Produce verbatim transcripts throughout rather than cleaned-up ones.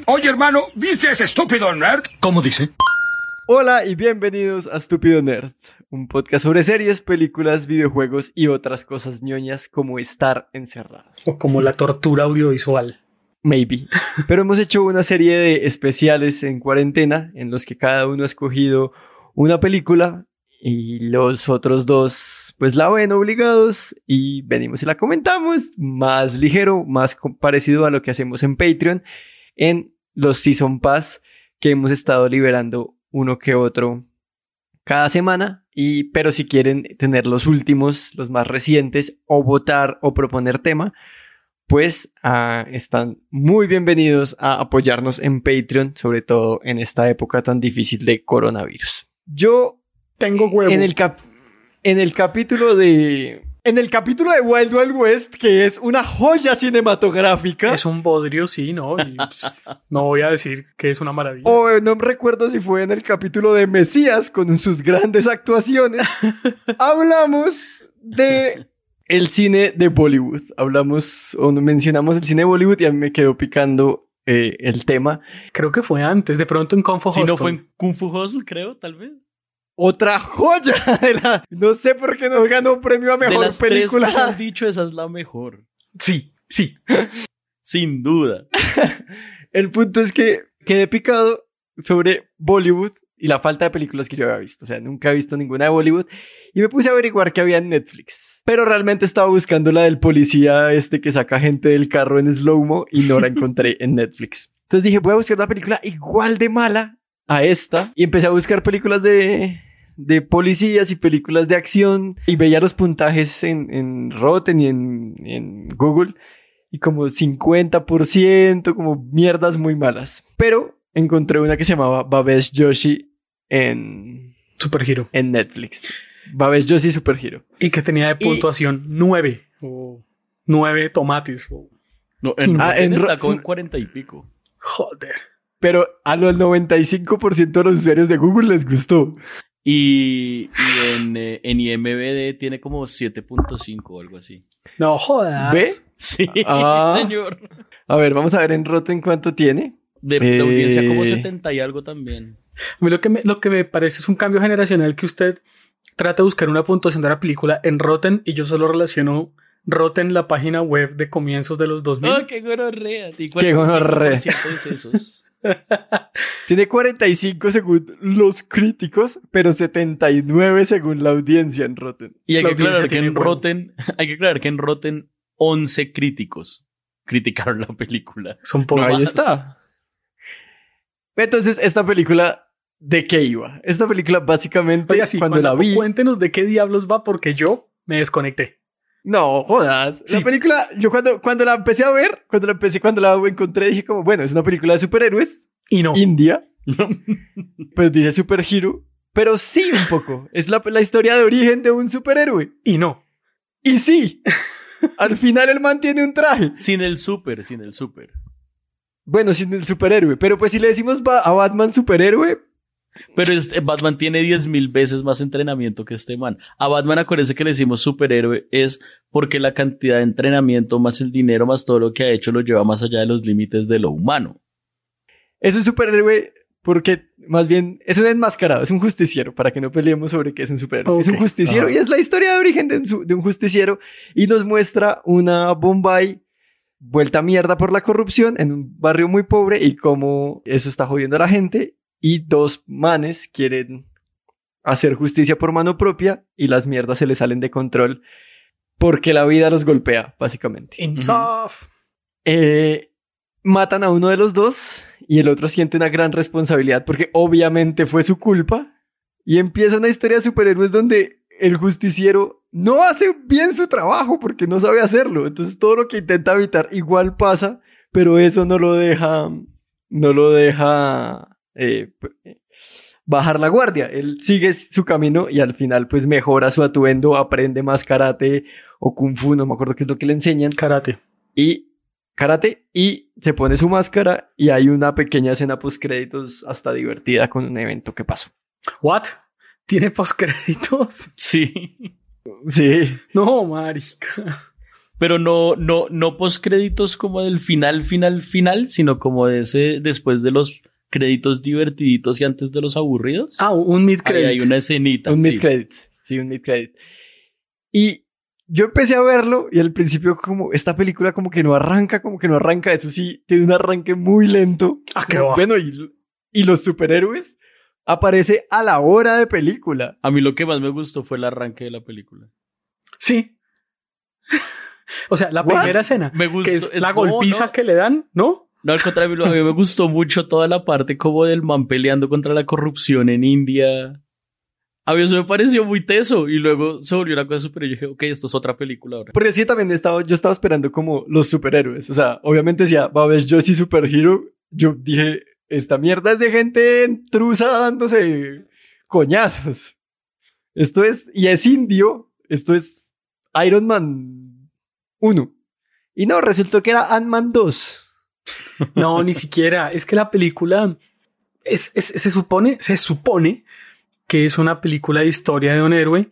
Oye, hermano, ¿viste a ese estúpido nerd? ¿Cómo dice? Hola y bienvenidos a Estúpido Nerd, un podcast sobre series, películas, videojuegos y otras cosas ñoñas como estar encerrados. O como la tortura audiovisual. Maybe. Pero hemos hecho una serie de especiales en cuarentena en los que cada uno ha escogido una película y los otros dos pues la ven obligados y venimos y la comentamos más ligero, más parecido a lo que hacemos en Patreon en los Season Pass que hemos estado liberando uno que otro cada semana, y, pero si quieren tener los últimos, los más recientes, o votar o proponer tema, pues uh, están muy bienvenidos a apoyarnos en Patreon, sobre todo en esta época tan difícil de coronavirus. Yo tengo huevo. En el, cap- en el capítulo de... En el capítulo de Wild Wild West, que es una joya cinematográfica. Es un bodrio, sí, ¿no? Y, pues, no voy a decir que es una maravilla. O no recuerdo si fue en el capítulo de Mesías, con sus grandes actuaciones. Hablamos de el cine de Bollywood. Hablamos, o mencionamos el cine de Bollywood y a mí me quedó picando eh, el tema. Creo que fue antes, de pronto en Kung Fu Hustle. Si no fue en Kung Fu Hustle, creo, tal vez. Otra joya de la... No sé por qué nos ganó premio a mejor de las película. Tres que han dicho, esa es la mejor. Sí, sí. Sin duda. El punto es que quedé picado sobre Bollywood y la falta de películas que yo había visto. O sea, nunca he visto ninguna de Bollywood. Y me puse a averiguar qué había en Netflix. Pero realmente estaba buscando la del policía este que saca gente del carro en slow-mo y no la encontré en Netflix. Entonces dije, voy a buscar una película igual de mala a esta. Y empecé a buscar películas de... de policías y películas de acción y veía los puntajes en, en Rotten y en, en Google y como cincuenta por ciento, como mierdas muy malas. Pero encontré una que se llamaba Bhavesh Joshi en... Super Hero. En Netflix. Bhavesh Joshi Super Hero. Y que tenía de puntuación y... nueve o nueve tomates. O... No, en, ah, en en está ro- con cuarenta y pico. Joder. Pero a los noventa y cinco por ciento de los usuarios de Google les gustó. Y, y en, eh, en I M D B tiene como siete punto cinco o algo así. No jodas. ¿Ve? Sí, Ah. señor. A ver, vamos a ver en Rotten cuánto tiene. De, Eh. de audiencia como setenta y algo también. A mí lo que, me, lo que me parece es un cambio generacional que usted trata de buscar una puntuación de la película en Rotten y yo solo relaciono Rotten, la página web de comienzos de los dos mil. ¡Oh, qué gonorrea! ¡Qué gonorrea! de esos. Tiene cuarenta y cinco según los críticos, pero setenta y nueve según la audiencia en Rotten. Y hay La que aclarar audiencia que tiene en huevo. Rotten, hay que aclarar que en Rotten once críticos criticaron la película. Son pocos. Ahí más. está. Entonces, esta película, ¿de qué iba? Esta película básicamente, Oiga, sí, cuando, la vi... Cuéntenos de qué diablos va porque yo me desconecté. No, jodas. Sí. La película, yo cuando, cuando la empecé a ver, cuando la empecé, cuando la encontré, dije como, bueno, es una película de superhéroes. Y no. India. Pues dice Super Hero. Pero sí, un poco. Es la, la historia de origen de un superhéroe. Y no. Y sí. Al final el man tiene un traje. Sin el super, sin el super. Bueno, sin el superhéroe. Pero pues si le decimos ba- a Batman superhéroe... Pero este, Batman tiene diez mil veces más entrenamiento que este man. A Batman, acuérdense que le decimos superhéroe es porque la cantidad de entrenamiento más el dinero más todo lo que ha hecho lo lleva más allá de los límites de lo humano. Es un superhéroe porque, más bien, es un enmascarado, es un justiciero, para que no peleemos sobre qué es un superhéroe. Okay. Es un justiciero Ah. y es la historia de origen de un, su- de un justiciero y nos muestra una Bombay vuelta a mierda por la corrupción en un barrio muy pobre y cómo eso está jodiendo a la gente y dos manes quieren hacer justicia por mano propia y las mierdas se les salen de control porque la vida los golpea, básicamente. Insaf. Eh, matan a uno de los dos y el otro siente una gran responsabilidad porque obviamente fue su culpa y empieza una historia de superhéroes donde el justiciero no hace bien su trabajo porque no sabe hacerlo, entonces todo lo que intenta evitar igual pasa, pero eso no lo deja no lo deja eh, bajar la guardia. Él sigue su camino y al final pues mejora su atuendo, aprende más karate o kung fu, no me acuerdo qué es lo que le enseñan, Karate. y karate y se pone su máscara y hay una pequeña escena post créditos hasta divertida con un evento que pasó. What? ¿Tiene postcréditos? Sí. Sí. No, marica. pero no, no, no postcréditos como del final, final, final, sino como de ese, después de los créditos divertiditos y antes de los aburridos. Ah, un mid-credit. Ahí hay una escenita. Un sí. mid-credit. Sí, un mid-credit. Y yo empecé a verlo y al principio como esta película como que no arranca, como que no arranca. Eso sí, tiene un arranque muy lento. Ah, qué va. Bueno, y, y los superhéroes aparece a la hora de película. A mí lo que más me gustó fue el arranque de la película. Sí. O sea, la What? primera escena, Me gustó. que es es- la no, golpiza no. que le dan, ¿no? No, al contrario, a mí me gustó mucho toda la parte como del man peleando contra la corrupción en India. A mí eso me pareció muy teso y luego se volvió una cosa súper y yo dije, ok, esto es otra película ahora. Porque sí, también estaba, yo estaba esperando como los superhéroes. O sea, obviamente decía, va a haber Josie Superhero. Yo dije, esta mierda es de gente intrusa dándose coñazos. Esto es, y es indio. Esto es Iron Man uno. Y no, resultó que era Ant-Man dos. No, ni siquiera. Es que la película es, es- se supone, se supone que es una película de historia de un héroe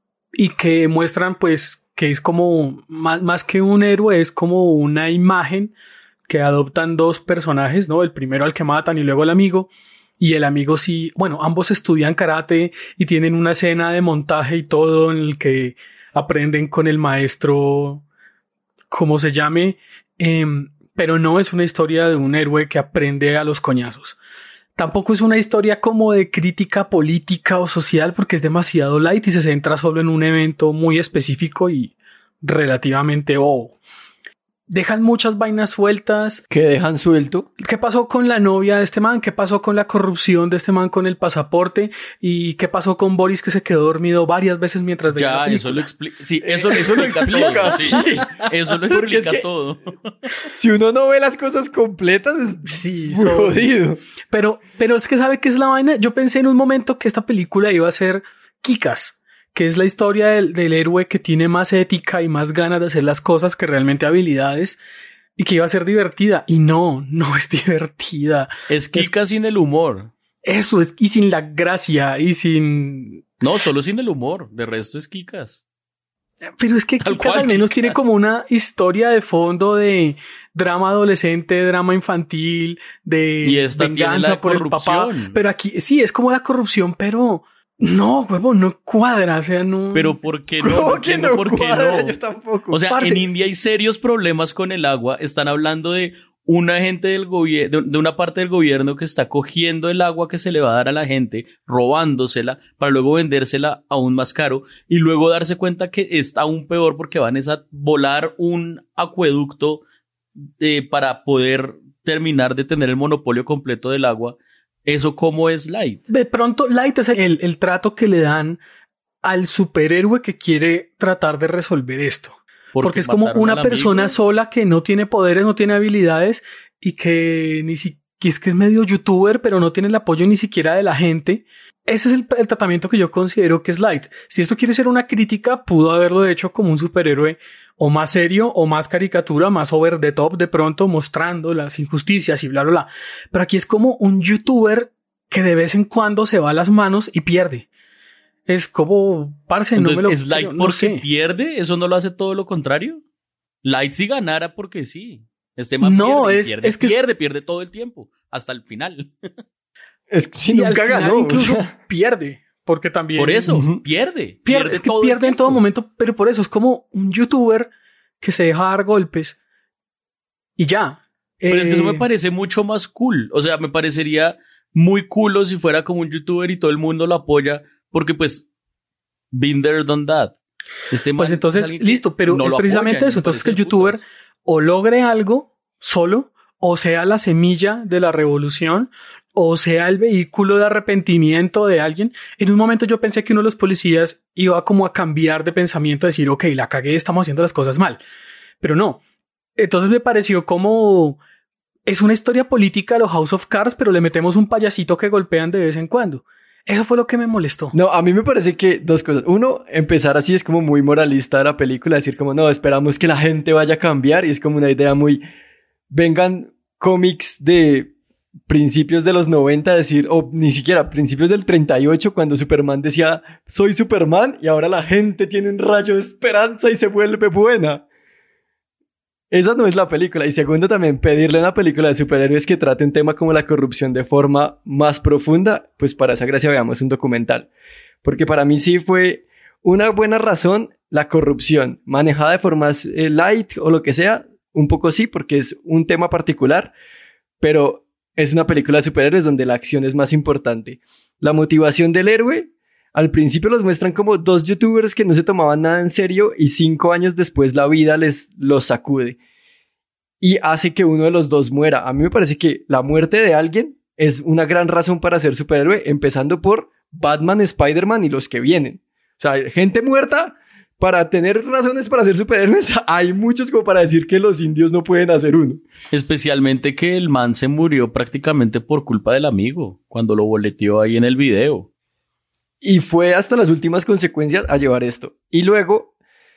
y que muestran pues que es como más, más que un héroe, es como una imagen que adoptan dos personajes, ¿no? El primero al que matan y luego el amigo. Y el amigo sí, bueno, ambos estudian karate y tienen una escena de montaje y todo en el que aprenden con el maestro, como se llame, em, pero no es una historia de un héroe que aprende a los coñazos. Tampoco es una historia como de crítica política o social porque es demasiado light y se centra solo en un evento muy específico y relativamente bobo. Dejan muchas vainas sueltas. Que dejan suelto. ¿Qué pasó con la novia de este man? ¿Qué pasó con la corrupción de este man con el pasaporte? ¿Y qué pasó con Boris que se quedó dormido varias veces mientras veía la Ya, eso lo película? explica. Sí, eso, Eh, eso lo explica, todo. sí. Sí. Eso lo Porque es explica que- todo. Si uno no ve las cosas completas, es Sí, muy son- jodido. Pero, pero es que ¿sabe qué es la vaina? Yo pensé en un momento que esta película iba a ser Kick-Ass, que es la historia del, del héroe que tiene más ética y más ganas de hacer las cosas que realmente habilidades y que iba a ser divertida. Y no, no es divertida. Es Kika sin el humor. Eso es, y sin la gracia y sin... No, solo sin el humor. De resto es Kikas. Pero es que Tal Kick-Ass cual, al menos Kick-Ass. tiene como una historia de fondo de drama adolescente, drama infantil, de Y esta tiene la venganza de por el papá. corrupción. Pero aquí sí, es como la corrupción, pero no, huevo, no cuadra, o sea, no... Pero ¿por qué no? ¿Cómo No que entiendo no por qué cuadra? no. Yo tampoco. O sea, Parce. en India hay serios problemas con el agua. Están hablando de un agente del gobierno, de una parte del gobierno que está cogiendo el agua que se le va a dar a la gente, robándosela, para luego vendérsela aún más caro y luego darse cuenta que está aún peor porque van es a volar un acueducto eh, para poder terminar de tener el monopolio completo del agua. ¿Eso cómo es light? De pronto, Light es el, el trato que le dan al superhéroe que quiere tratar de resolver esto. Porque es como mataron una al persona amigo. sola que no tiene poderes, no tiene habilidades y que ni siquiera es que es medio youtuber, pero no tiene el apoyo ni siquiera de la gente. Ese es el, el tratamiento que yo considero que es light. Si esto quiere ser una crítica, pudo haberlo hecho como un superhéroe o más serio o más caricatura, más over the top de pronto mostrando las injusticias y bla, bla, bla. Pero aquí es como un youtuber que de vez en cuando se va a las manos y pierde. Es como, parce, no Entonces, me lo ¿es light creo, porque no sé. pierde? ¿Eso no lo hace todo lo contrario? Light si ganara porque sí. Este man No, pierde, y es- pierde, es que es- pierde, pierde todo el tiempo, hasta el final. Es que si Y al nunca final ganó. o incluso sea. pierde, porque también... Por eso, Ujú. pierde. Pierde, es que todo el pierde en todo tiempo. momento, pero por eso es como un youtuber que se deja dar golpes y ya. Pero es que eso Eh, me parece mucho más cool. O sea, me parecería muy cool si fuera como un youtuber y todo el mundo lo apoya, porque pues, been there, done that. Este Pues man entonces, es alguien que listo, pero no es lo precisamente apoyan, y eso. me Entonces que el parece youtuber putas. o logre algo solo, o sea la semilla de la revolución, o sea el vehículo de arrepentimiento de alguien. En un momento yo pensé que uno de los policías iba como a cambiar de pensamiento, a decir, ok, la cagué, estamos haciendo las cosas mal. Pero no. Entonces me pareció como... Es una historia política de los House of Cards, pero le metemos un payasito que golpean de vez en cuando. Eso fue lo que me molestó. No, a mí me parece que dos cosas. Uno, empezar así es como muy moralista de la película, decir como, no, esperamos que la gente vaya a cambiar y es como una idea muy... Vengan cómics de principios de los noventa, decir, o ni siquiera principios del treinta y ocho, cuando Superman decía, soy Superman, y ahora la gente tiene un rayo de esperanza y se vuelve buena. esa no es la película. Y segundo, también pedirle a una película de superhéroes que trate un tema como la corrupción de forma más profunda, pues para esa gracia veamos un documental. Porque para mí sí fue una buena razón la corrupción, manejada de formas eh, light o lo que sea, un poco sí, porque es un tema particular, pero es una película de superhéroes donde la acción es más importante. La motivación del héroe, al principio los muestran como dos youtubers que no se tomaban nada en serio y cinco años después la vida les los sacude y hace que uno de los dos muera. A mí me parece que la muerte de alguien es una gran razón para ser superhéroe, empezando por Batman, Spider-Man y los que vienen. O sea, gente muerta para tener razones para ser superhéroes, hay muchos como para decir que los indios no pueden hacer uno. Especialmente que el man se murió prácticamente por culpa del amigo, cuando lo boleteó ahí en el video. Y fue hasta las últimas consecuencias a llevar esto. Y luego,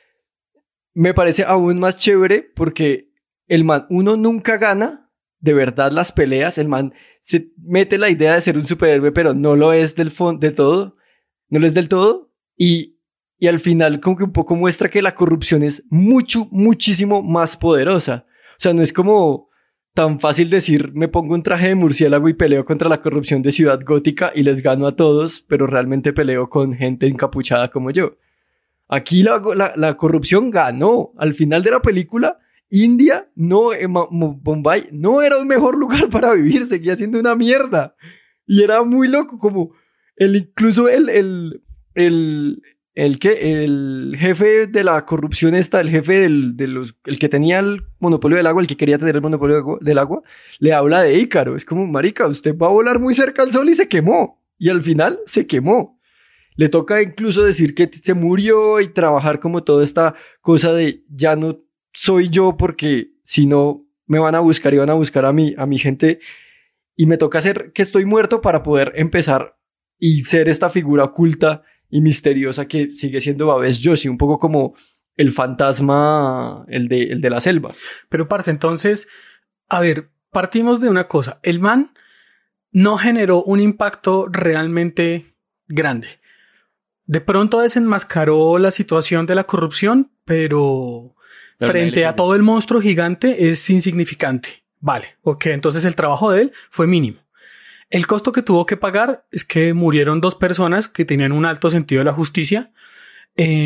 me parece aún más chévere porque el man, uno nunca gana de verdad las peleas. El man se mete la idea de ser un superhéroe, pero no lo es del fondo, de todo. No lo es del todo. Y, y al final como que un poco muestra que la corrupción es mucho, muchísimo más poderosa. O sea, no es como tan fácil decir, me pongo un traje de murciélago y peleo contra la corrupción de Ciudad Gótica y les gano a todos, pero realmente peleo con gente encapuchada como yo. Aquí la, la, la corrupción ganó. Al final de la película, India, no, eh, Bombay, no era un mejor lugar para vivir, seguía siendo una mierda. Y era muy loco, como el, incluso el, el, el, el, que, el jefe de la corrupción esta, el jefe del, de los, el que tenía el monopolio del agua, el que quería tener el monopolio del agua, le habla de Ícaro. Es como, marica, usted va a volar muy cerca al sol y se quemó. Y al final se quemó. Le toca incluso decir que se murió y trabajar como toda esta cosa de ya no soy yo porque si no me van a buscar y van a buscar a mi, a mi gente y me toca hacer que estoy muerto para poder empezar y ser esta figura oculta y misteriosa que sigue siendo Bhavesh Joshi, un poco como el fantasma, el de, el de la selva. Pero parce, entonces, a ver, partimos de una cosa, el man no generó un impacto realmente grande. De pronto desenmascaró la situación de la corrupción, pero, pero frente a todo el monstruo gigante es insignificante. Vale, ok, entonces el trabajo de él fue mínimo. El costo que tuvo que pagar es que murieron dos personas que tenían un alto sentido de la justicia eh,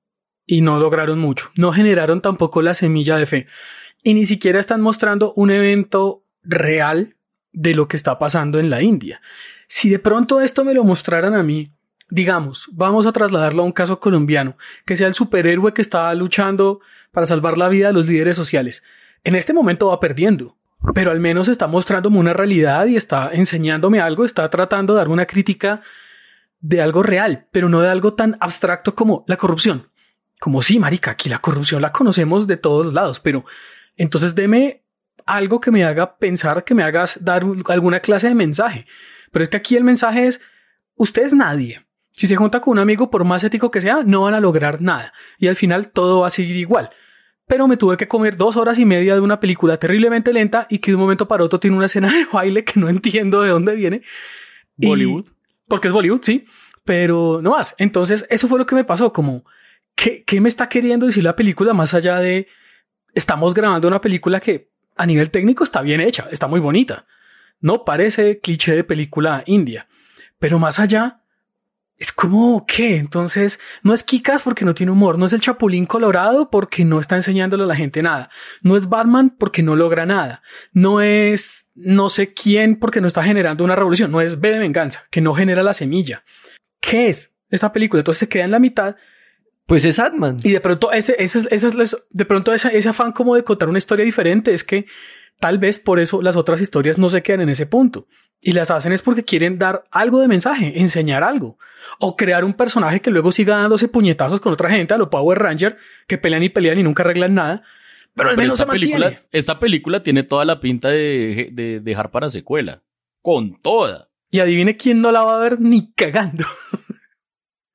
y no lograron mucho. No generaron tampoco la semilla de fe. Y ni siquiera están mostrando un evento real de lo que está pasando en la India. Si de pronto esto me lo mostraran a mí, digamos, vamos a trasladarlo a un caso colombiano, que sea el superhéroe que está luchando para salvar la vida de los líderes sociales. En este momento va perdiendo, pero al menos está mostrándome una realidad y está enseñándome algo, está tratando de dar una crítica de algo real, pero no de algo tan abstracto como la corrupción. Como sí, marica, aquí la corrupción la conocemos de todos los lados, pero entonces deme algo que me haga pensar, que me haga dar alguna clase de mensaje. Pero es que aquí el mensaje es, usted es nadie. Si se junta con un amigo, por más ético que sea, no van a lograr nada. Y al final todo va a seguir igual. Pero me tuve que comer dos horas y media de una película terriblemente lenta y que de un momento para otro tiene una escena de baile que no entiendo de dónde viene. Bollywood. Y, porque es Bollywood, sí. Pero no más. Entonces eso fue lo que me pasó. Como, ¿qué, qué me está queriendo decir la película más allá de... Estamos grabando una película que a nivel técnico está bien hecha, está muy bonita. No parece cliché de película india. Pero más allá... Es como, ¿qué? Entonces, no es Kick-Ass porque no tiene humor, no es el Chapulín Colorado porque no está enseñándole a la gente nada, no es Batman porque no logra nada, no es no sé quién porque no está generando una revolución, no es V de Venganza, que no genera la semilla. ¿Qué es esta película? Entonces se queda en la mitad. Pues es Ant-Man. Y de pronto ese, ese, ese, ese, de pronto ese, ese afán como de contar una historia diferente es que tal vez por eso las otras historias no se quedan en ese punto. Y las hacen es porque quieren dar algo de mensaje, enseñar algo. O crear un personaje que luego siga dándose puñetazos con otra gente a los Power Rangers que pelean y pelean y nunca arreglan nada. Pero al Pero menos esta se mantiene. película, esta película tiene toda la pinta de, de dejar para secuela. Con toda. Y adivine quién no la va a ver ni cagando.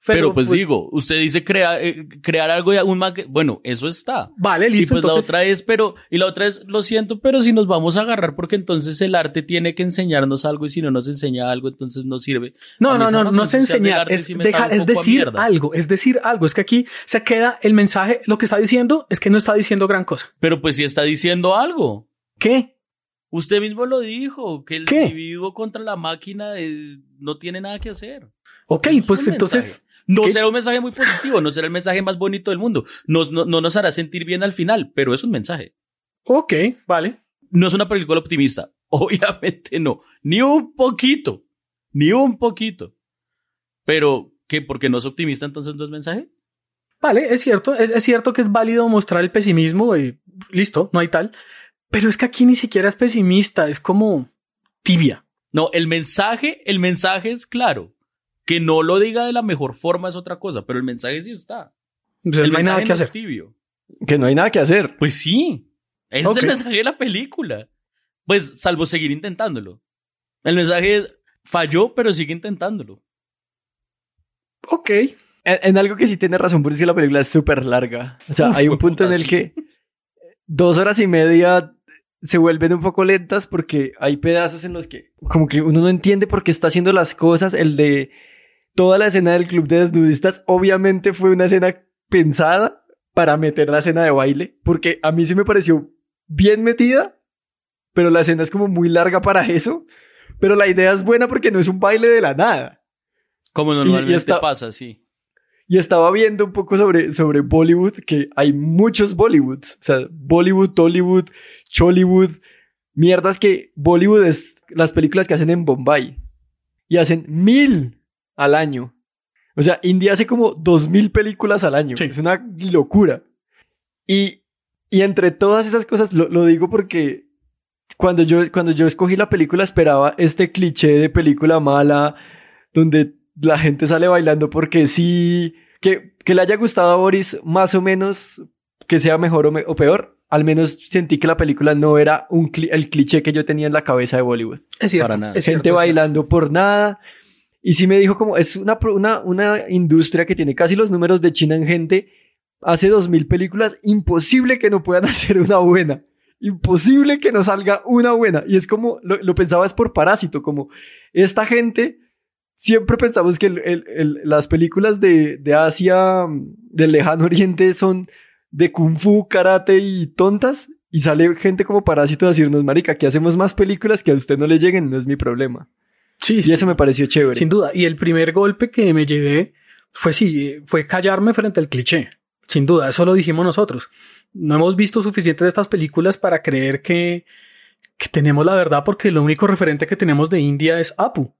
Pero, pero pues, pues digo, usted dice crea, eh, crear algo de un mag... Bueno, eso está. Vale, listo. Y pues entonces... la otra es, pero, y la otra es, lo siento, pero si nos vamos a agarrar porque entonces el arte tiene que enseñarnos algo y si no nos enseña algo, entonces no sirve. No, no, no, no, no es enseñar, es, sí dejar, es decir algo, es decir algo. Es que aquí se queda el mensaje, lo que está diciendo es que no está diciendo gran cosa. Pero pues sí está diciendo algo. ¿Qué? Usted mismo lo dijo, que el ¿Qué? individuo contra la máquina eh, no tiene nada que hacer. Ok, pues entonces... Mensaje. No ¿qué? será un mensaje muy positivo, no será el mensaje más bonito del mundo, no, no, no nos hará sentir bien al final, pero es un mensaje. Ok, vale. No es una película optimista, obviamente no, ni un poquito, ni un poquito. Pero, ¿qué? ¿Porque no es optimista entonces no es mensaje? Vale, es cierto, es, es cierto que es válido mostrar el pesimismo y listo, no hay tal. Pero es que aquí ni siquiera es pesimista, es como tibia. No, el mensaje, el mensaje es claro. Que no lo diga de la mejor forma es otra cosa, pero el mensaje sí está. Pues el no hay nada que no hacer. Es tibio. Que no hay nada que hacer. Pues sí, ese okay. es el mensaje de la película. Pues salvo seguir intentándolo. El mensaje es, falló, pero sigue intentándolo. Ok. En, en algo que sí tiene razón, porque es que la película es súper larga. O sea, Uf, hay un punto puta, en el sí. que dos horas y media se vuelven un poco lentas porque hay pedazos en los que como que uno no entiende por qué está haciendo las cosas. El de toda la escena del club de desnudistas obviamente fue una escena pensada para meter la escena de baile, porque a mí sí me pareció bien metida, pero la escena es como muy larga para eso. Pero la idea es buena porque no es un baile de la nada. Como normalmente y, y está, pasa, sí. Y estaba viendo un poco sobre, sobre Bollywood, que hay muchos Bollywoods. O sea, Bollywood, Tollywood, Chollywood. Mierdas que Bollywood es las películas que hacen en Bombay. Y hacen mil al año. O sea, India hace como dos mil películas al año. Sí. Es una locura. Y, y entre todas esas cosas, lo, lo digo porque cuando yo, cuando yo escogí la película esperaba este cliché de película mala, donde la gente sale bailando porque sí, que, que le haya gustado a Boris más o menos, que sea mejor o, me, o peor. Al menos sentí que la película no era un cli- el cliché que yo tenía en la cabeza de Bollywood. Es cierto. Para nada. Es Gente cierto, bailando es por nada. Y sí me dijo como, es una, una, una industria que tiene casi los números de China en gente. Hace dos mil películas. Imposible que no puedan hacer una buena. Imposible que no salga una buena. Y es como, lo, lo pensaba es por Parásito, como esta gente... Siempre pensamos que el, el, el, las películas de, de Asia, del lejano oriente, son de kung fu, karate y tontas. Y sale gente como Parásito a decirnos, marica, que hacemos más películas que a usted no le lleguen, no es mi problema. Sí, y sí, eso me pareció chévere. Sin duda. Y el primer golpe que me llevé fue sí, fue callarme frente al cliché. Sin duda, eso lo dijimos nosotros. No hemos visto suficiente de estas películas para creer que, que tenemos la verdad, porque lo único referente que tenemos de India es Apu.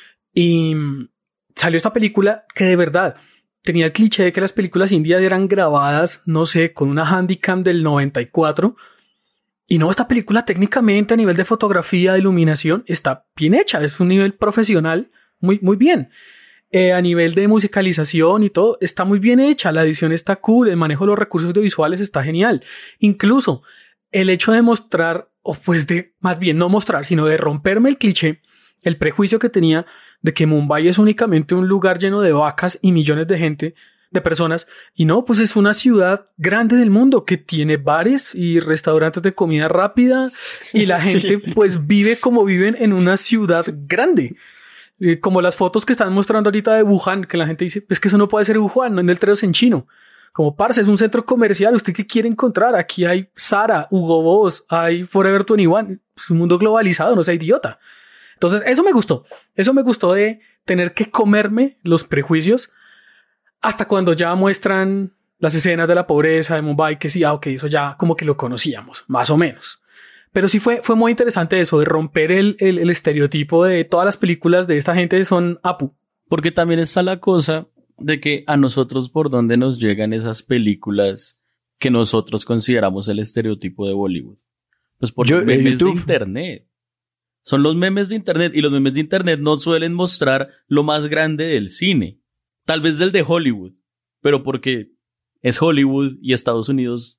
Y salió esta película que de verdad tenía el cliché de que las películas indias eran grabadas, no sé, con una Handycam del noventa y cuatro. Y no, esta película técnicamente a nivel de fotografía, de iluminación, está bien hecha. Es un nivel profesional muy, muy bien. Eh, a nivel de musicalización y todo, está muy bien hecha. La edición está cool, el manejo de los recursos audiovisuales está genial. Incluso el hecho de mostrar, o pues de, más bien no mostrar, sino de romperme el cliché, el prejuicio que tenía de que Mumbai es únicamente un lugar lleno de vacas y millones de gente, de personas, y no, pues es una ciudad grande del mundo que tiene bares y restaurantes de comida rápida y la gente sí. pues vive como viven en una ciudad grande. Eh, como las fotos que están mostrando ahorita de Wuhan, que la gente dice, pues que eso no puede ser Wuhan, no en el letreros en chino. Como, parce, es un centro comercial, ¿usted qué quiere encontrar? Aquí hay Zara, Hugo Boss, hay Forever veintiuno, es un mundo globalizado, no sea idiota. Entonces, eso me gustó. Eso me gustó de tener que comerme los prejuicios hasta cuando ya muestran las escenas de la pobreza de Mumbai, que sí, ah, ok, eso ya como que lo conocíamos, más o menos. Pero sí fue, fue muy interesante eso, de romper el, el, el estereotipo de todas las películas de esta gente son Apu. Porque también está la cosa de que a nosotros por dónde nos llegan esas películas que nosotros consideramos el estereotipo de Bollywood. Pues por Yo, memes de internet. Son los memes de internet y los memes de internet no suelen mostrar lo más grande del cine. Tal vez del de Hollywood, pero porque es Hollywood y Estados Unidos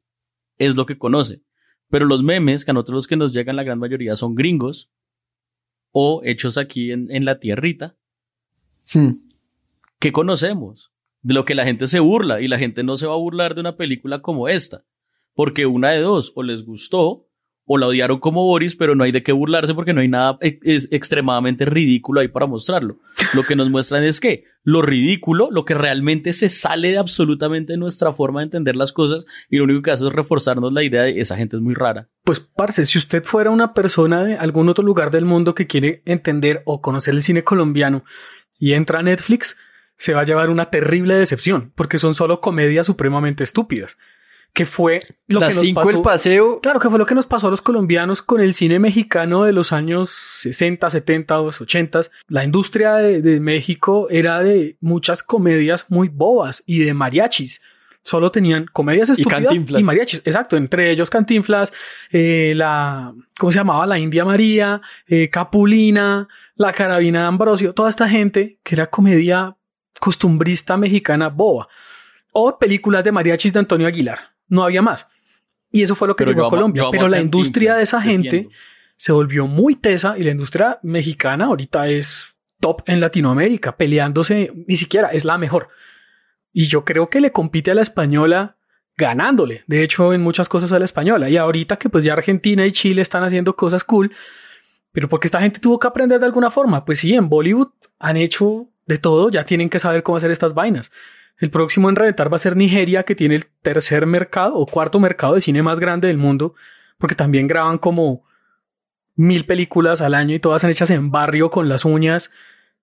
es lo que conoce. Pero los memes, que a nosotros los que nos llegan la gran mayoría son gringos o hechos aquí en, en la tierrita. Hmm. ¿qué conocemos? De lo que la gente se burla, y la gente no se va a burlar de una película como esta, porque una de dos, o les gustó, o la odiaron como Boris, pero no hay de qué burlarse porque no hay nada es extremadamente ridículo ahí para mostrarlo. Lo que nos muestran es que lo ridículo, lo que realmente se sale de absolutamente nuestra forma de entender las cosas, y lo único que hace es reforzarnos la idea de esa gente es muy rara. Pues, parce, si usted fuera una persona de algún otro lugar del mundo que quiere entender o conocer el cine colombiano y entra a Netflix, se va a llevar una terrible decepción, porque son solo comedias supremamente estúpidas. Que fue lo Las que nos cinco pasó. el paseo. Claro, que fue lo que nos pasó a los colombianos con el cine mexicano de los años sesenta, setenta, ochenta. La industria de, de México era de muchas comedias muy bobas y de mariachis. Solo tenían comedias estúpidas y, y mariachis. Exacto, entre ellos Cantinflas, eh, la, ¿cómo se llamaba? La India María, eh, Capulina, la Carabina de Ambrosio, toda esta gente que era comedia costumbrista mexicana boba. O películas de mariachis de Antonio Aguilar. No había más. Y eso fue lo que Pero llegó a amo, Colombia. Pero la industria de esa gente defiendo. se volvió muy tesa, y la industria mexicana ahorita es top en Latinoamérica, peleándose, ni siquiera es la mejor. Y yo creo que le compite a la española ganándole, de hecho, en muchas cosas a la española. Y ahorita que pues ya Argentina y Chile están haciendo cosas cool, pero porque esta gente tuvo que aprender de alguna forma. Pues sí, en Bollywood han hecho de todo, ya tienen que saber cómo hacer estas vainas. El próximo en reventar va a ser Nigeria, que tiene el tercer mercado o cuarto mercado de cine más grande del mundo, porque también graban como mil películas al año y todas son hechas en barrio con las uñas,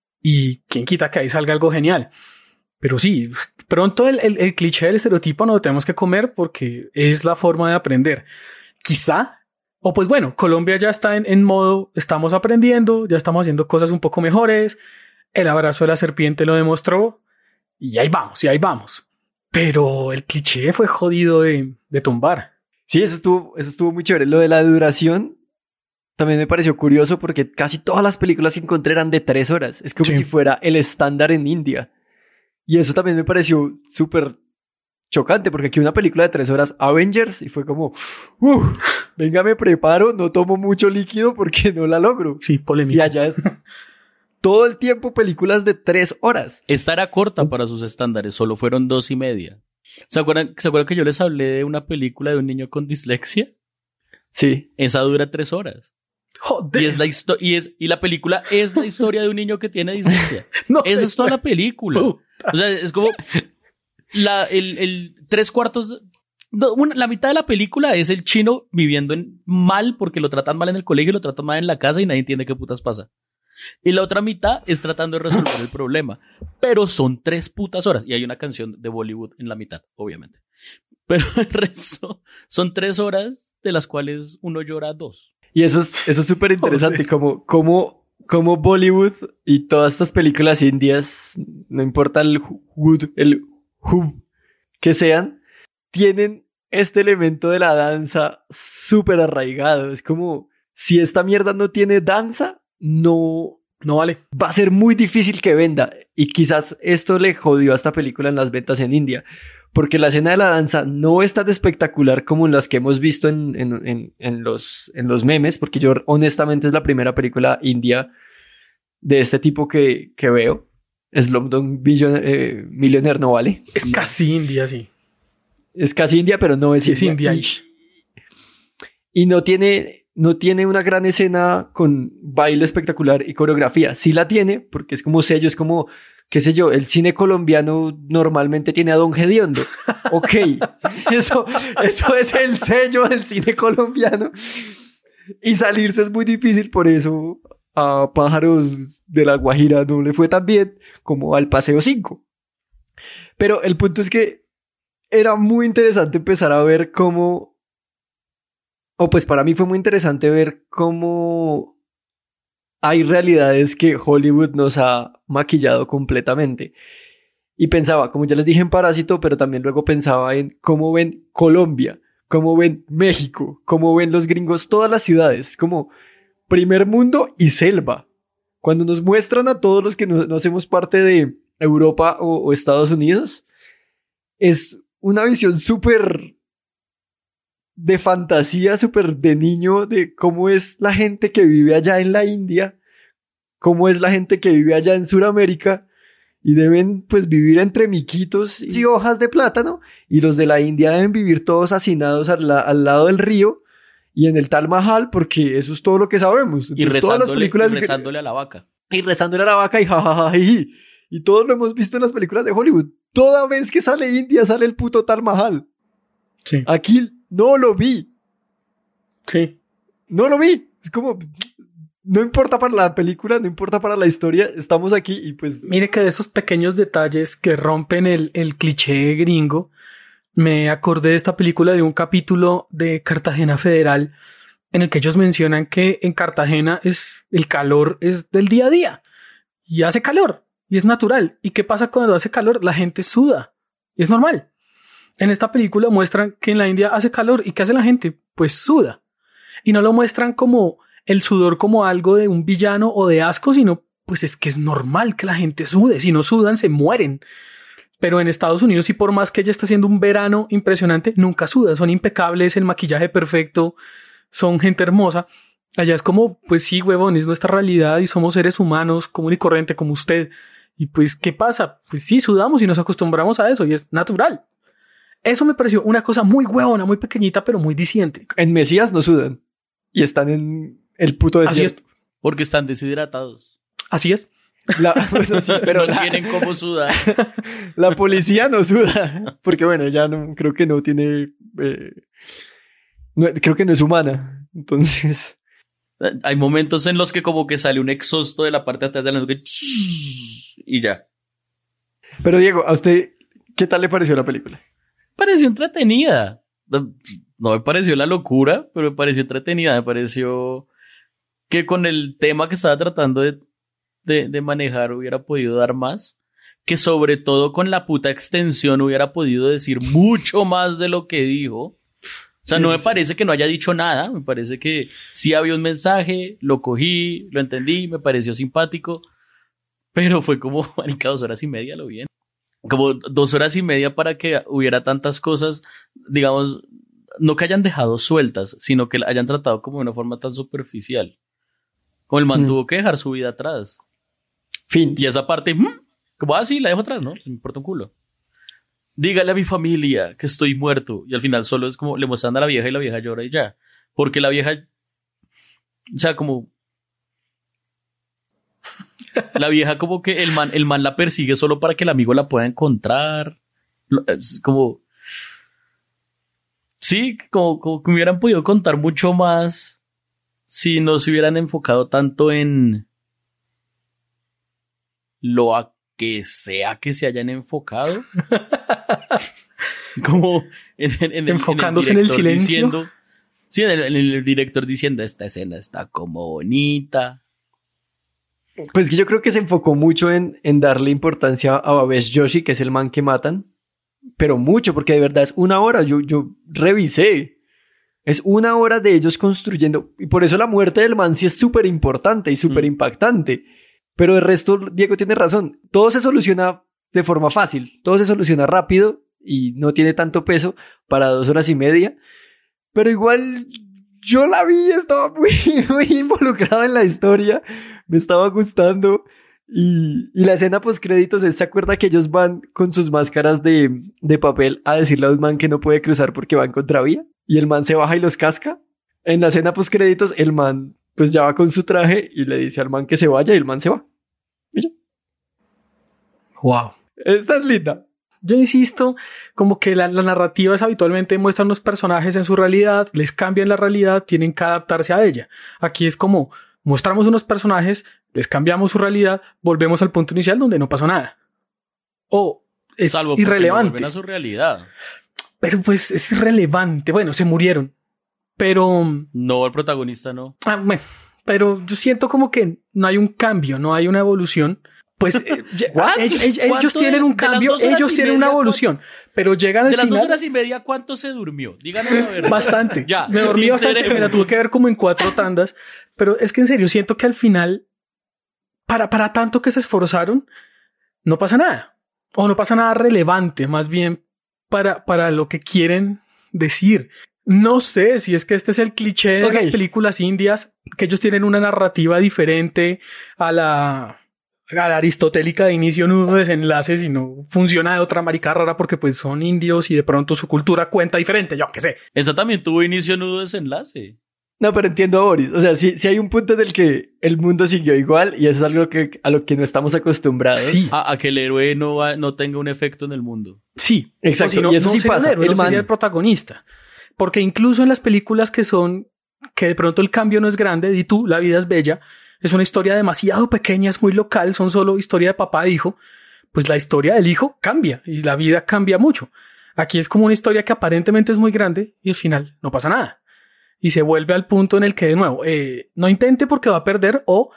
y quién quita que ahí salga algo genial. Pero sí, pronto el, el, el cliché del estereotipo no lo tenemos que comer porque es la forma de aprender. Quizá, o pues bueno, Colombia ya está en, en modo, estamos aprendiendo, ya estamos haciendo cosas un poco mejores, el abrazo de la serpiente lo demostró, y ahí vamos, y ahí vamos. Pero el cliché fue jodido de, de tumbar. Sí, eso estuvo, eso estuvo muy chévere. Lo de la duración también me pareció curioso porque casi todas las películas que encontré eran de tres horas. Es como Sí. si fuera el estándar en India. Y eso también me pareció súper chocante porque aquí una película de tres horas, Avengers, y fue como, uff, venga, me preparo, no tomo mucho líquido porque no la logro. Sí, polémico. Y allá es todo el tiempo películas de tres horas. Esta era corta para sus estándares, solo fueron dos y media. ¿Se acuerdan, ¿Se acuerdan que yo les hablé de una película de un niño con dislexia? Sí. Esa dura tres horas. Joder. Y, es la histo- y, es, y la película es la historia de un niño que tiene dislexia. No, Esa es toda la película. Puta. O sea, es como la, el, el tres cuartos... No, una- la mitad de la película es el chino viviendo en, mal porque lo tratan mal en el colegio, lo tratan mal en la casa y nadie entiende qué putas pasa. Y la otra mitad es tratando de resolver el problema. Pero son tres putas horas. Y hay una canción de Bollywood en la mitad, obviamente. Pero el resto son tres horas de las cuales uno llora dos. Y eso es eso es súper interesante, como, como, como Bollywood y todas estas películas indias, no importa el wood, el hub que sean, tienen este elemento de la danza súper arraigado. Es como, si esta mierda no tiene danza, no No vale. va a ser muy difícil que venda. Y quizás esto le jodió a esta película en las ventas en India. Porque la escena de la danza no es tan espectacular como en las que hemos visto en, en, en, en, los, en los memes. Porque yo honestamente es la primera película india de este tipo que, que veo. Slumdog Billion- eh, Millionaire no vale. Es casi India, sí. Es casi india, pero no es Sí, es india. india. Y, y no tiene, no tiene una gran escena con baile espectacular y coreografía. Sí la tiene, porque es como sello, es como, qué sé yo, el cine colombiano normalmente tiene a Don Gediondo. Ok, eso, eso es el sello del cine colombiano. Y salirse es muy difícil, por eso a Pájaros de la Guajira no le fue tan bien como al Paseo cinco. Pero el punto es que era muy interesante empezar a ver cómo, o pues para mí fue muy interesante ver cómo hay realidades que Hollywood nos ha maquillado completamente. Y pensaba, como ya les dije en Parásito, pero también luego pensaba en cómo ven Colombia, cómo ven México, cómo ven los gringos, todas las ciudades, como primer mundo y selva. Cuando nos muestran a todos los que no, no hacemos parte de Europa o, o Estados Unidos, es una visión súper de fantasía, súper de niño, de cómo es la gente que vive allá en la India, cómo es la gente que vive allá en Sudamérica, y deben pues vivir entre miquitos y hojas de plátano, y los de la India deben vivir todos hacinados al, la- al lado del río y en el Taj Mahal, porque eso es todo lo que sabemos. Y Entonces, todas las rezándole, películas y que- rezándole a la vaca. y rezándole a la vaca y jajaja y, y todos lo hemos visto en las películas de Hollywood. Toda vez que sale India sale el puto Taj Mahal. Sí, Aquí no lo vi. sí. No lo vi. Es como, no importa para la película, no importa para la historia, estamos aquí y pues... Mire que de esos pequeños detalles que rompen el, el cliché gringo, me acordé de esta película de un capítulo de Cartagena Federal en el que ellos mencionan que en Cartagena es, el calor es del día a día y hace calor y es natural. ¿Y qué pasa cuando hace calor? La gente suda y es normal. En esta película muestran que en la India hace calor y ¿qué hace la gente? Pues suda. Y no lo muestran como el sudor como algo de un villano o de asco, sino pues es que es normal que la gente sude. Si no sudan, se mueren. Pero en Estados Unidos, y por más que ella está haciendo un verano impresionante, nunca suda. Son impecables, el maquillaje perfecto, son gente hermosa. Allá es como, pues sí, huevón, es nuestra realidad y somos seres humanos común y corriente como usted. Y pues, ¿qué pasa? Pues sí, sudamos y nos acostumbramos a eso y es natural. Eso me pareció una cosa muy huevona, muy pequeñita, pero muy diciente. En Mesías no sudan. Y están en el puto Así desierto. Porque están deshidratados. Así es. La, bueno, sí, pero no la, tienen cómo sudar. la policía no suda. Porque bueno, ya no, creo que no tiene... eh, no, creo que no es humana. Entonces... Hay momentos en los que como que sale un exhausto de la parte de atrás de la nuca y ya. Pero Diego, ¿a usted qué tal le pareció la película? Pareció entretenida. No, no me pareció la locura, pero me pareció entretenida. Me pareció que con el tema que estaba tratando de, de, de manejar hubiera podido dar más. Que sobre todo con la puta extensión hubiera podido decir mucho más de lo que dijo. O sea, Sí, no me sí. parece que no haya dicho nada. Me parece que sí había un mensaje, lo cogí, lo entendí, me pareció simpático. Pero fue como, marica, dos horas y media, lo bien. Como dos horas y media para que hubiera tantas cosas, digamos, no que hayan dejado sueltas, sino que la hayan tratado como de una forma tan superficial. Como el man Mm. tuvo que dejar su vida atrás. Fin. Y esa parte, mm, como así, la dejo atrás, ¿no? Me importa un culo. Dígale a mi familia que estoy muerto. Y al final solo es como le muestran a la vieja y la vieja llora y ya. Porque la vieja, o sea, como... La vieja como que el man, el man la persigue solo para que el amigo la pueda encontrar. Lo- Es como... Sí, como, como que hubieran podido contar mucho más si no se hubieran enfocado tanto en lo a que sea que se hayan enfocado. Como en, en- en el- Enfocándose en el director silencio. diciendo- sí, en el, en el director diciendo esta escena está como bonita. Pues que yo creo que se enfocó mucho en, en darle importancia a Bhavesh Joshi, que es el man que matan. Pero mucho, porque de verdad es una hora. Yo, yo revisé. Es una hora de ellos construyendo. Y por eso la muerte del man sí es súper importante y súper Mm. impactante. Pero el resto, Diego tiene razón. Todo se soluciona de forma fácil. Todo se soluciona rápido y no tiene tanto peso para dos horas y media. Pero igual yo la vi, estaba muy, muy involucrado en la historia. Me estaba gustando. Y, y la escena post créditos es, ¿se acuerda que ellos van con sus máscaras de, de papel a decirle a un man que no puede cruzar porque va en contravía? Y el man se baja y los casca. En la escena post créditos, el man pues ya va con su traje y le dice al man que se vaya y el man se va. Mira, Wow. esta es linda. Yo insisto, como que la, la narrativa es habitualmente muestran los personajes en su realidad, les cambian la realidad, tienen que adaptarse a ella. Aquí es como mostramos unos personajes, les cambiamos su realidad, volvemos al punto inicial donde no pasó nada. O es Salvo porque no irrelevante. vuelven a su realidad. Pero pues es irrelevante. Bueno, se murieron. Pero... No, el protagonista no. Ah, bueno, pero yo siento como que no hay un cambio, no hay una evolución. Pues eh, ya- What? ellos, ellos- ellos ¿Cuánto tienen de- un de las cambio, dos horas ellos y tienen media, una evolución, pero llegan al De las final dos horas y media, ¿cuánto se durmió? Díganos la verdad. bastante. Ya, me dormí bastante, me la tuve que ver como en cuatro tandas, pero es que en serio siento que al final, para, para tanto que se esforzaron, no pasa nada. O no pasa nada relevante, más bien para, para lo que quieren decir. No sé si es que este es el cliché de Ok. las películas indias, que ellos tienen una narrativa diferente a la, a la aristotélica de inicio, nudo, desenlace, sino funciona de otra marica rara porque pues son indios y de pronto su cultura cuenta diferente, yo qué sé. Esa también tuvo inicio, nudo, desenlace. No, pero entiendo a Boris. O sea, sí, sí hay un punto en el que el mundo siguió igual y eso es algo que, a lo que no estamos acostumbrados. Sí. A, a que el héroe no, va, no tenga un efecto en el mundo. Sí, exacto. Si no, y eso no sí sería pasa. El, héroe, el no man... sería el protagonista. Porque incluso en las películas que son, que de pronto el cambio no es grande, di tú, La vida es bella, es una historia demasiado pequeña, es muy local, son solo historia de papá e hijo, pues la historia del hijo cambia y la vida cambia mucho. Aquí es como una historia que aparentemente es muy grande y al final no pasa nada. Y se vuelve al punto en el que, de nuevo, eh, no intente porque va a perder o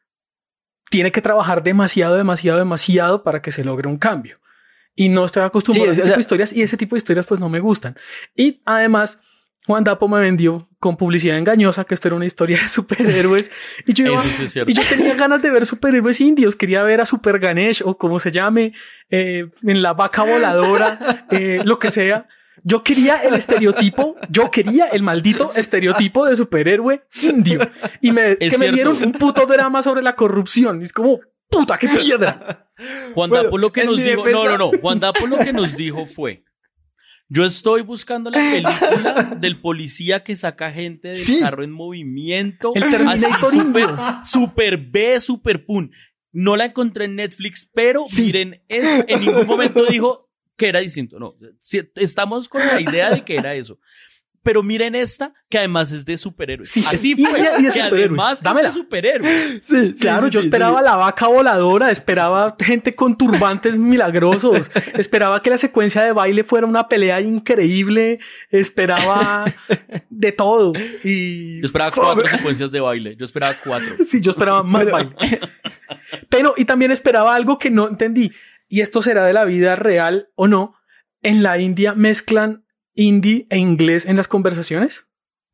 tiene que trabajar demasiado, demasiado, demasiado para que se logre un cambio. Y no estoy acostumbrado sí, a ese tipo sea... de historias y ese tipo de historias pues no me gustan. Y además, Juan Dapo me vendió con publicidad engañosa que esto era una historia de superhéroes. Y yo, iba, sí es y yo tenía ganas de ver superhéroes indios. Quería ver a Super Ganesh o como se llame, eh, en la vaca voladora, eh, lo que sea. Yo quería el estereotipo, yo quería el maldito estereotipo de superhéroe indio. Y me, que me dieron un puto drama sobre la corrupción. Y es como, puta, qué piedra. Juan bueno, Dapo lo que nos dijo, defensa... no, no, no. Juan Dapo lo que nos dijo fue, yo estoy buscando la película del policía que saca gente del sí. carro en movimiento. El Terminator así, super, super B, super pun. No la encontré en Netflix, pero sí. miren, esto, en ningún momento dijo que era distinto. No, si, estamos con la idea de que era eso. Pero miren esta, que además es de superhéroes. Sí, así fue, y, y que además Dámela. es de superhéroes. Sí, sí, claro, sí, yo sí, esperaba sí. la vaca voladora, esperaba gente con turbantes milagrosos, esperaba que la secuencia de baile fuera una pelea increíble, esperaba de todo. Y... Yo esperaba cuatro secuencias de baile, yo esperaba cuatro. Sí, yo esperaba más baile. Pero, y también esperaba algo que no entendí, y esto será de la vida real o no, en la India mezclan hindi e inglés en las conversaciones.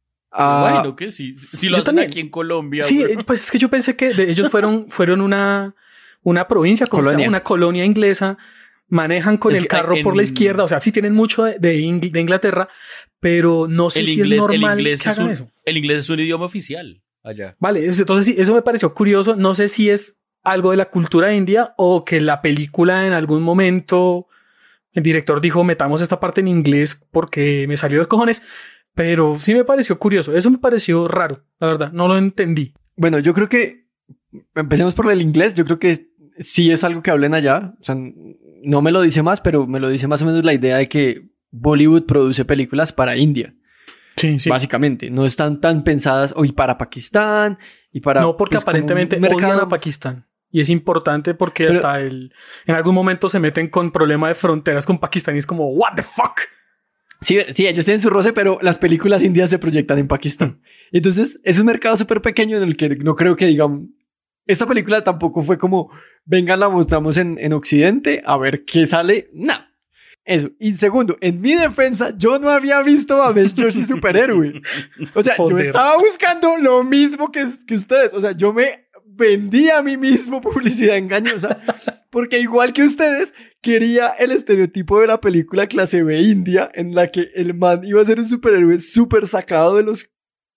Ah, bueno, que sí. Si lo hacen también. Aquí en Colombia. Sí, bueno. Pues es que yo pensé que de, ellos fueron, fueron una, una provincia, colonia. una colonia inglesa, manejan con es el carro en, por la izquierda, o sea, sí tienen mucho de, de, Ingl- de Inglaterra, pero no sé el si inglés, es normal el inglés que hagan es un, eso. El inglés es un idioma oficial allá. Vale, entonces sí, eso me pareció curioso. No sé si es algo de la cultura india o que la película en algún momento... El director dijo, metamos esta parte en inglés porque me salió de cojones, pero sí me pareció curioso. Eso me pareció raro, la verdad, no lo entendí. Bueno, yo creo que, empecemos por el inglés, yo creo que sí es algo que hablen allá. O sea, no me lo dice más, pero me lo dice más o menos la idea de que Bollywood produce películas para India. Sí, sí. Básicamente, no están tan pensadas hoy para Pakistán y para... No, porque pues, aparentemente odian a Pakistán. Y es importante porque pero, hasta el, en algún momento se meten con problema de fronteras con Pakistán y es como, what the fuck. Sí, sí, ellos tienen su roce, pero las películas indias se proyectan en Pakistán. Entonces, es un mercado súper pequeño en el que no creo que digan... Esta película tampoco fue como, venga, la mostramos en, en Occidente, a ver qué sale. No. Eso. Y segundo, en mi defensa, yo no había visto Babesh Joshi superhéroe. O sea, Joder. yo estaba buscando lo mismo que, que ustedes. O sea, yo me... vendí a mí mismo publicidad engañosa porque igual que ustedes quería el estereotipo de la película clase B india en la que el man iba a ser un superhéroe súper sacado de los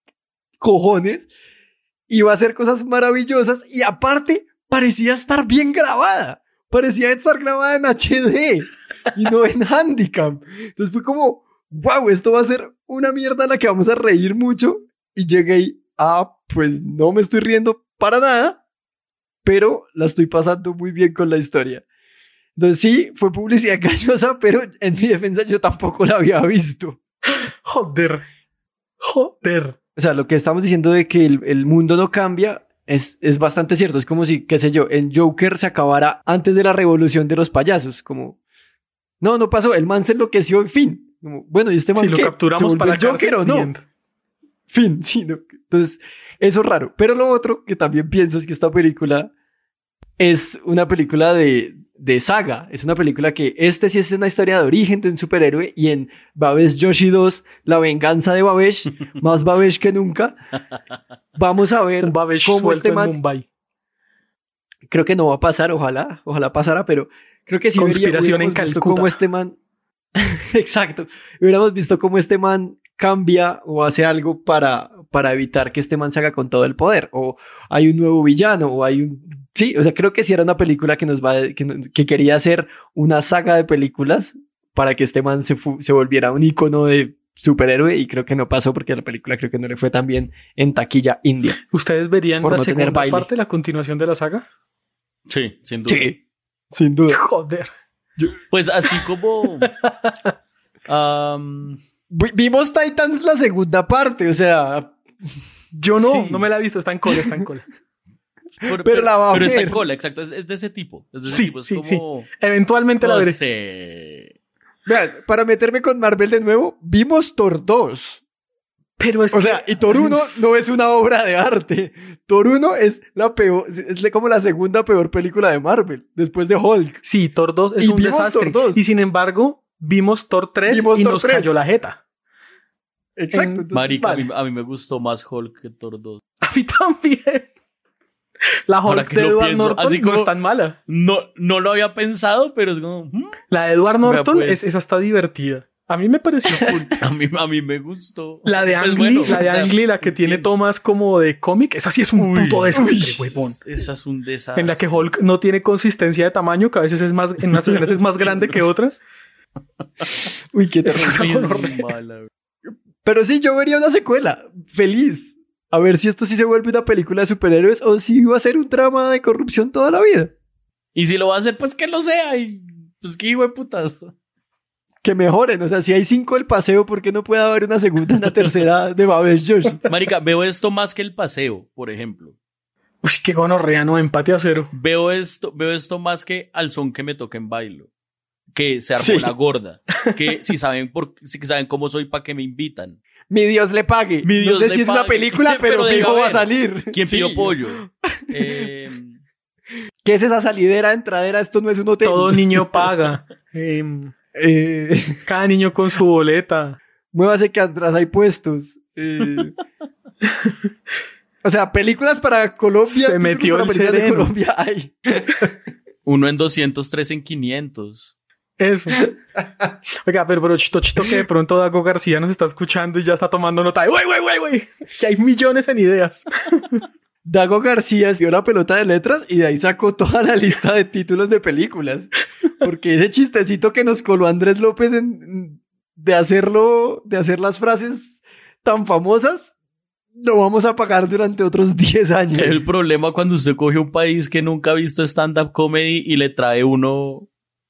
cojones, iba a hacer cosas maravillosas y aparte parecía estar bien grabada, parecía estar grabada en H D y no en Handicam. Entonces fue como, wow, esto va a ser una mierda en la que vamos a reír mucho y llegué y, ah, pues no me estoy riendo para nada, pero la estoy pasando muy bien con la historia. Entonces sí, fue publicidad engañosa, pero en mi defensa yo tampoco la había visto. Joder. Joder. O sea, lo que estamos diciendo de que el, el mundo no cambia es, es bastante cierto. Es como si, qué sé yo, en Joker se acabara antes de la revolución de los payasos. Como, no, no pasó, el man se enloqueció, en fin. Como, bueno, ¿y este man sí, qué? Lo capturamos para el Joker o no? Bien. Fin, sí, no. Entonces... eso es raro. Pero lo otro que también pienso es que esta película es una película de, de saga. Es una película que este sí es una historia de origen de un superhéroe y en Babesh Joshi dos, la venganza de Babesh, más Babesh que nunca, vamos a ver Babesh cómo este man... Mumbai. Creo que no va a pasar, ojalá, ojalá pasara, pero creo que sí Conspiración vería, en visto Calcuta. cómo este man... Exacto. Hubiéramos visto cómo este man cambia o hace algo para, para evitar que este man se haga con todo el poder, o hay un nuevo villano, o hay un... Sí, o sea, creo que sí era una película que nos va, que, nos- que quería hacer una saga de películas para que este man se, fu- se volviera un icono de superhéroe, y creo que no pasó porque la película creo que no le fue tan bien en taquilla india. ¿Ustedes verían Por la no tener segunda baile. parte, la continuación de la saga? Sí, sin duda. Sin duda. Joder. Pues así como... am, Vi- Vimos Titans la segunda parte, o sea, Yo no, Sí. no me la he visto, está en cola, está en cola. pero, Pero la va a pero está ver. en cola, exacto. Es, es de ese tipo. Es de ese Sí, tipo. Es sí, como... Eventualmente la No veré. sé. vean, para meterme con Marvel de nuevo, vimos Thor dos. Pero es O que- sea, y Thor uno no es una obra de arte. Thor uno es la peor, es como la segunda peor película de Marvel, después de Hulk. Sí, Thor dos es Y un vimos desastre. Thor dos. Y sin embargo, vimos Thor tres Vimos y Thor nos tres. cayó la jeta. Exacto. En- entonces- Marica, vale. a, mí, a mí me gustó más Hulk que Thor dos. A mí también. La Ahora Hulk que de lo Edward pienso, Norton así no como- es tan mala. No, no lo había pensado, pero es como... ¿hmm? La de Edward Vea, Norton, pues. es, esa está divertida. A mí me pareció cool. A mí, a mí me gustó. La de Pues Ang bueno, Lee, la de o sea, Ang Lee, la que tiene bien. tomas como de cómic, esa sí es un Uy, puto desastre, uy. huevón. Esa es un desastre. En la que Hulk no tiene consistencia de tamaño, que a veces es más, en unas escenas es más grande que otras. Uy, qué Es terrible. una Muy gonorrea. mala, güey. Pero sí, yo vería una secuela. Feliz. A ver si esto sí se vuelve una película de superhéroes o si va a ser un drama de corrupción toda la vida. Y si lo va a hacer, pues que lo sea. Y pues que hijo de putas. Que mejoren. O sea, si hay cinco el paseo, ¿por qué no puede haber una segunda, una tercera de Babesh Joshi? Marica, veo esto más que el paseo, por ejemplo. Uy, qué gonorrea, no, empate a cero. Veo esto, veo esto más que al son que me toque en bailo. Que se armó Sí. la gorda. Que si saben por, si saben cómo soy, para qué me invitan. Mi Dios le pague. Mi Dios no sé le si es una pague. película, pero, Pero diga, fijo va a ver, salir. ¿Quién Sí. pidió pollo? Eh, ¿Qué es esa salidera, entradera? Esto no es un hotel. Todo niño paga. Em, Eh, cada niño con su boleta. muévase que atrás hay puestos. Eh, o sea, películas para Colombia. Se títulos metió para el películas de sereno. Colombia hay. uno en doscientos, tres en quinientos. Eso. Oiga, pero, pero chito, chito, que de pronto Dago García nos está escuchando y ya está tomando nota de ¡Wey, wey, wey, wey! Que hay millones en ideas. Dago García dio la pelota de letras y de ahí sacó toda la lista de títulos de películas. Porque ese chistecito que nos coló Andrés López en- de hacerlo, de hacer las frases tan famosas, lo vamos a pagar durante otros diez años. Es el problema cuando usted coge un país que nunca ha visto stand-up comedy y le trae uno,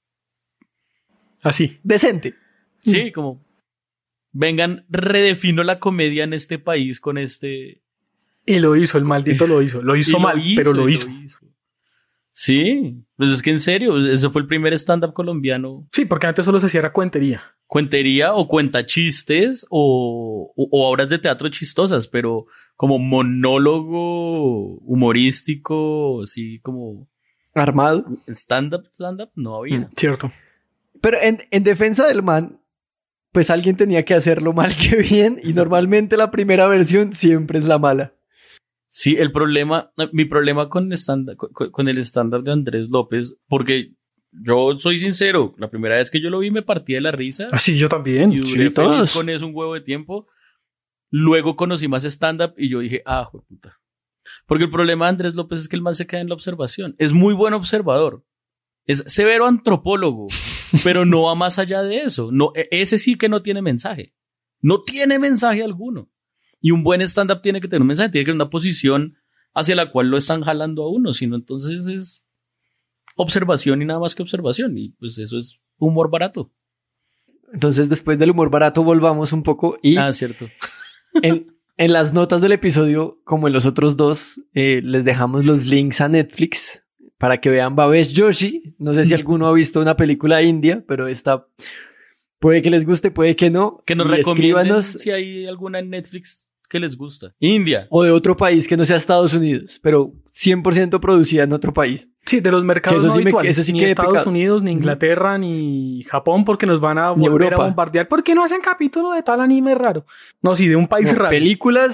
Así. Decente. sí, como, vengan, redefino la comedia en este país con este... Y lo hizo, el maldito lo hizo. Lo hizo y mal, hizo, pero lo y hizo. Sí, pues es que en serio, ese fue el primer stand-up colombiano. Sí, porque antes solo se hacía era cuentería. Cuentería o cuenta chistes o, o, o obras de teatro chistosas, pero como monólogo humorístico, así como Armado. stand-up, stand-up, no había. Mm, cierto. Pero en, en defensa del man, pues alguien tenía que hacerlo mal que bien, y normalmente la primera versión siempre es la mala. Sí, el problema, mi problema con, stand con, con el estándar de Andrés López, porque yo soy sincero, la primera vez que yo lo vi me partí de la risa Así yo también. y duré Sí, feliz todos. con eso un huevo de tiempo. Luego conocí más stand-up y yo dije, ah, jueputa. Porque el problema de Andrés López es que el man se queda en la observación. Es muy buen observador. Es severo antropólogo, pero no va más allá de eso. No, e- ese sí que no tiene mensaje. No tiene mensaje alguno. Y un buen stand-up tiene que tener un mensaje, tiene que tener una posición hacia la cual lo están jalando a uno, sino entonces es observación y nada más que observación. Y pues eso es humor barato. Entonces, después del humor barato, volvamos un poco y Ah, cierto. en, en las notas del episodio, como en los otros dos, eh, les dejamos los links a Netflix para que vean Babesh Joshi. No sé si alguno ha visto una película india, pero esta puede que les guste, puede que no. Que nos Y recomienden escríbanos, si hay alguna en Netflix que les gusta. India. o de otro país que no sea Estados Unidos, pero cien por ciento producida en otro país. Sí, de los mercados Que eso no sí me- habituales. eso sí ni que de Estados pecado. Unidos, ni Inglaterra, ni Japón, porque nos van a Ni volver Europa. a bombardear. ¿Por qué no hacen capítulo de tal anime raro? No, sí, de un país No, raro. películas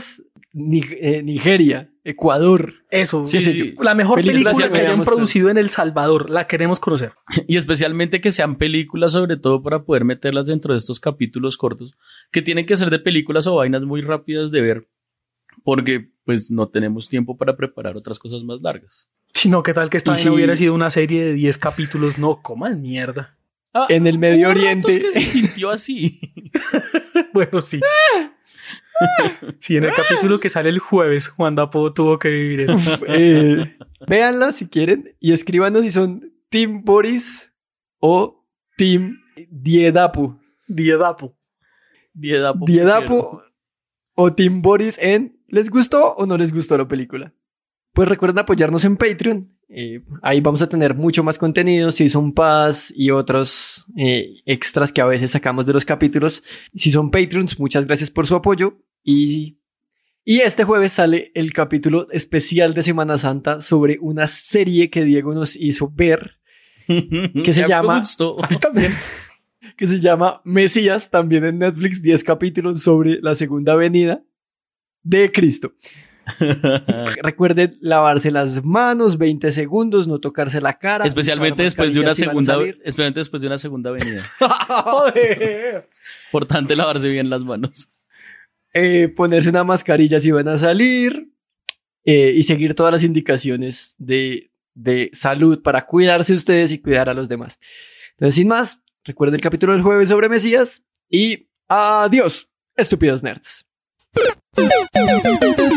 Ni- eh, Nigeria, Ecuador. Eso, Sí, qué sé sí. yo. la mejor Películas película que que hayan veamos, producido en El Salvador, la queremos conocer. Y especialmente que sean películas, sobre todo para poder meterlas dentro de estos capítulos cortos, que tienen que ser de películas o vainas muy rápidas de ver, porque pues no tenemos tiempo para preparar otras cosas más largas. Sino que tal que esta Y vaina si- hubiera sido una serie de diez capítulos, no coman mierda. Ah, En el Medio hubo ratos Oriente. que se sintió así. Bueno, sí. Sí, en el capítulo que sale el jueves, Juan Dapo tuvo que vivir eso. Uf, eh, véanla si quieren y escríbanos si son Team Boris o Team Diedapu. Diedapo. Diedapo. Diedapu o Team Boris en ¿les gustó o no les gustó la película? Pues recuerden apoyarnos en Patreon. Eh, ahí vamos a tener mucho más contenido, Season Pass y otros eh, extras que a veces sacamos de los capítulos. Si son Patreons, muchas gracias por su apoyo. Y, y este jueves sale el capítulo especial de Semana Santa sobre una serie que Diego nos hizo ver, que se llama- Me gustó. También. que se llama Mesías, también en Netflix, diez capítulos sobre la segunda venida de Cristo. Recuerden lavarse las manos, veinte segundos, no tocarse la cara. Especialmente usar después de una mascarillas si van a segunda, salir. especialmente después de una segunda venida. Joder. Importante lavarse bien las manos. Eh, ponerse una mascarilla si van a salir eh, y seguir todas las indicaciones de, de salud para cuidarse ustedes y cuidar a los demás. Entonces, sin más, recuerden el capítulo del jueves sobre Mesías y adiós, estúpidos nerds.